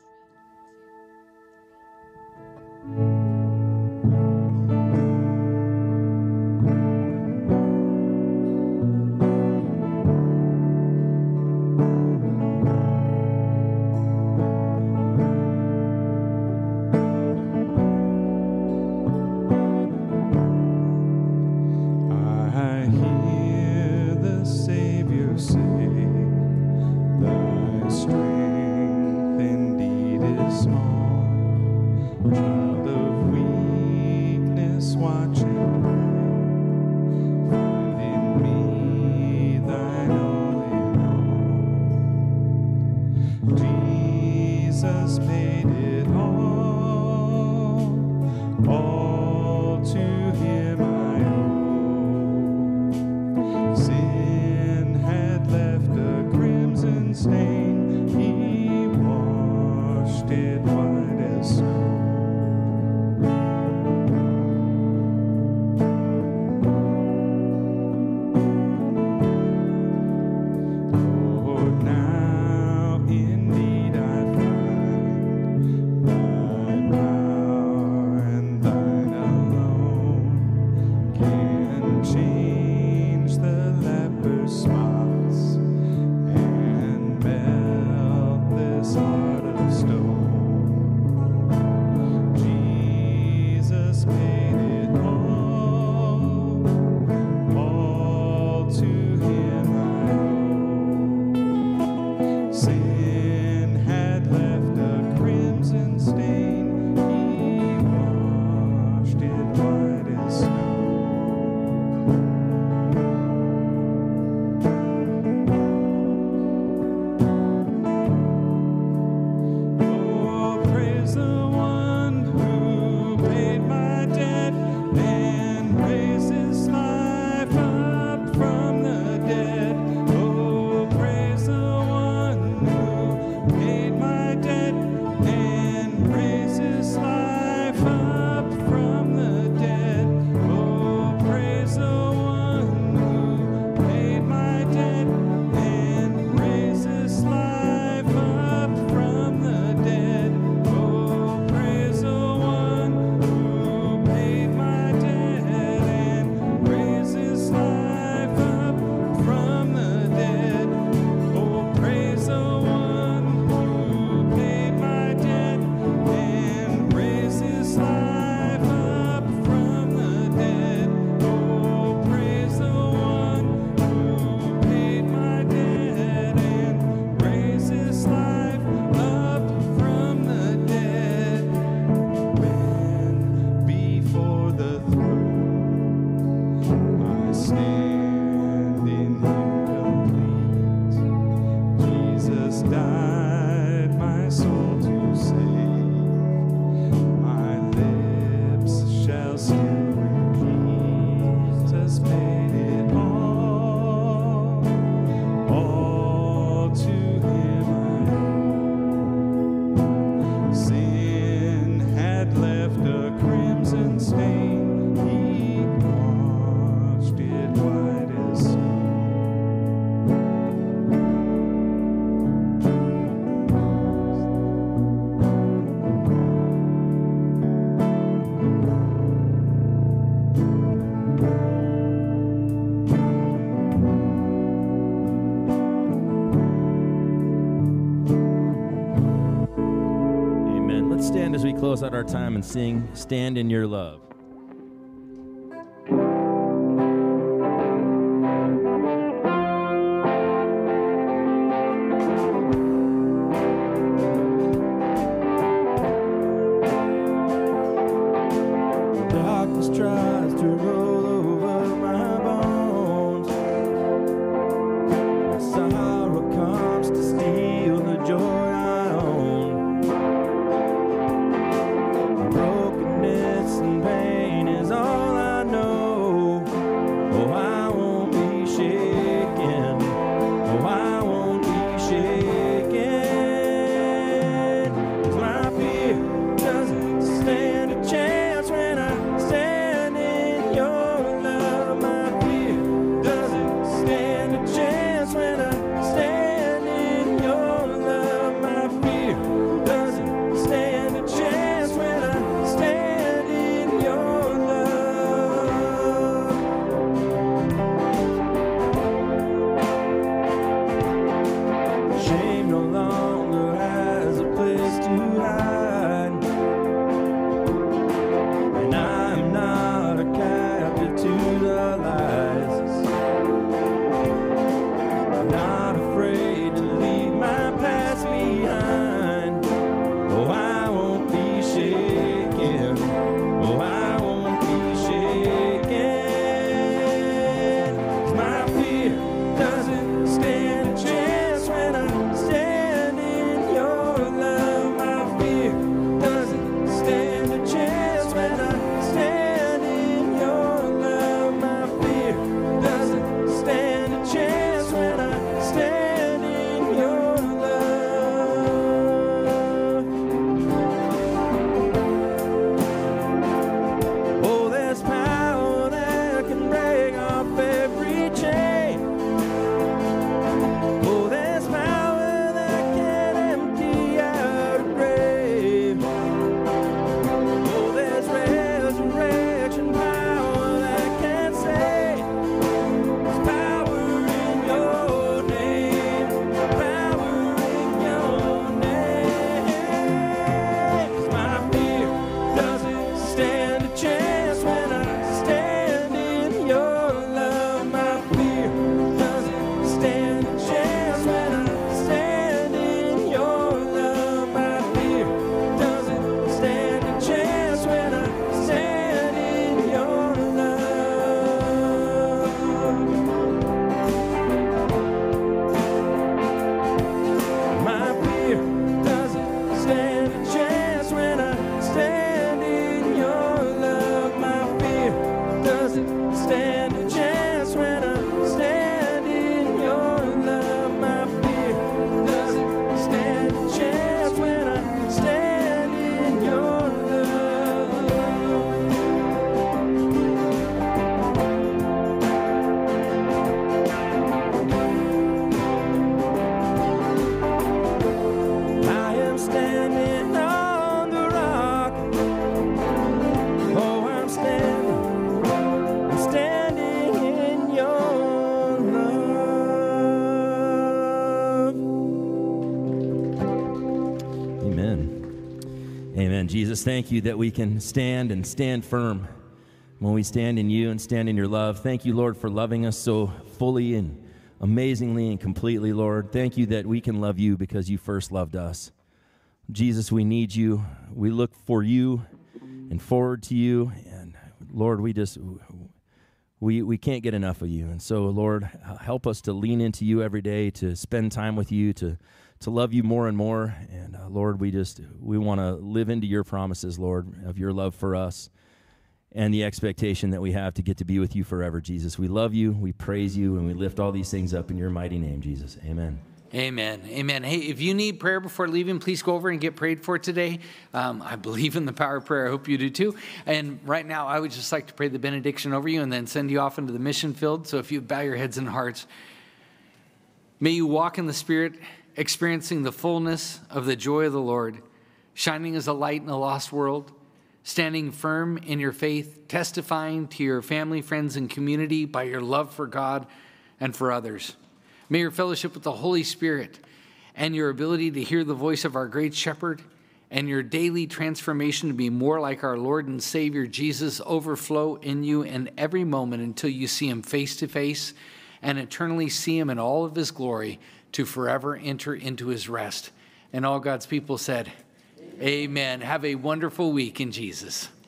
Let's stand as we close out our time and sing Stand in Your Love. Darkness tries to roll over my bones. Sorrow comes to steal the joy I own. Brokenness and pain is all I know. Oh, I won't be shaken. Oh, I won't be shaken. 'Cause my fear doesn't stand a chance when I stand in your love. My fear doesn't stand a chance when I stand in your love. My fear doesn't stand a chance when I stand in your love. Shame no longer has a place to hide, and I'm not a captive to the lies. I'm not afraid to leave my past behind. Oh, I won't be shaken. Oh, I won't be shaken. 'Cause my fear doesn't stand a chance when I stand in your love. My fear doesn't stand a chance when I stand in your love. My fear doesn't stand a chance when I stand in your love. Oh, there's power that can break off every chain. Oh, there's power that can empty out a grave. Oh, there's resurrection power that can save. There's power in your name. Power in your name. 'Cause my fear doesn't stand a chance when I stand in your love. My fear doesn't stand a chance when I stand in your love. My fear doesn't stand a chance when I stand in your love. My fear doesn't stand a chance when I stand in your love. My fear doesn't stand a chance when I stand in your love. My fear doesn't stand a chance when I stand in your love. I am standing on the rock. Oh, I'm standing in your love. Amen. Amen. Jesus, thank you that we can stand and stand firm when we stand in you and stand in your love. Thank you, Lord, for loving us so fully and amazingly and completely, Lord. Thank you that we can love you because you first loved us. Jesus, we need you. We look for you and forward to you. And Lord, we can't get enough of you. And so, Lord, help us to lean into you every day, to spend time with you, to love you more and more. And Lord, we want to live into your promises, Lord, of your love for us and the expectation that we have to get to be with you forever, Jesus. We love you, we praise you, and we lift all these things up in your mighty name, Jesus. Amen. Amen. Amen. Hey, if you need prayer before leaving, please go over and get prayed for today. I believe in the power of prayer. I hope you do too. And right now, I would just like to pray the benediction over you and then send you off into the mission field. So if you bow your heads and hearts, may you walk in the Spirit, experiencing the fullness of the joy of the Lord, shining as a light in a lost world, standing firm in your faith, testifying to your family, friends, and community by your love for God and for others. May your fellowship with the Holy Spirit and your ability to hear the voice of our great shepherd and your daily transformation to be more like our Lord and Savior Jesus overflow in you in every moment until you see him face to face and eternally see him in all of his glory to forever enter into his rest. And all God's people said, Amen. Have a wonderful week in Jesus.